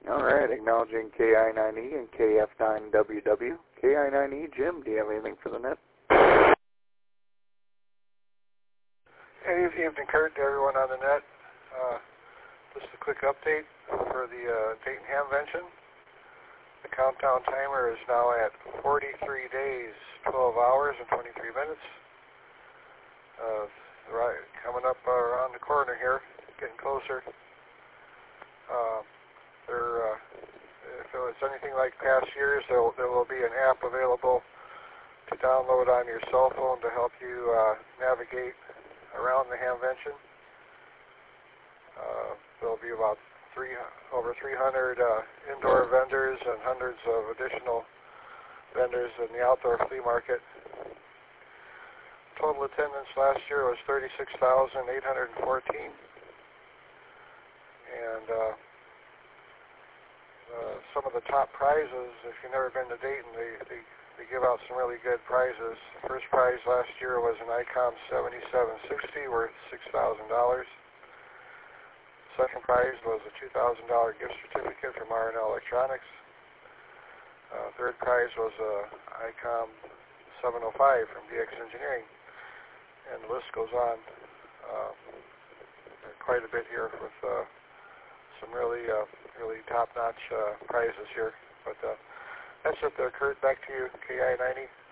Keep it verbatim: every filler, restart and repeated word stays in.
All right, acknowledging K I nine E and K F nine W W. K I nine E, Jim, do you have anything for the net? Hey, good evening, Kurt, to everyone on the net. Uh, just a quick update for the uh, Dayton Hamvention. The countdown timer is now at forty-three days, twelve hours, and twenty-three minutes. Uh, right, coming up uh, around the corner here, getting closer. Uh, there, uh, if it was anything like past years, there will, there will be an app available to download on your cell phone to help you uh, navigate around the Hamvention. Uh, there will be about three, over three hundred uh, indoor vendors and hundreds of additional vendors in the outdoor flea market. Total attendance last year was thirty-six thousand eight hundred fourteen. And uh, uh, some of the top prizes, if you've never been to Dayton, they, they, they give out some really good prizes. The first prize last year was an ICOM seventy-seven sixty worth six thousand dollars. Second prize was a two thousand dollars gift certificate from R and L Electronics. Uh, third prize was a ICOM seven oh five from D X Engineering. And the list goes on. Uh, quite a bit here with uh, some really, uh, really top-notch uh, prizes here. But uh, that's it there, Kurt. Back to you, K I nine E.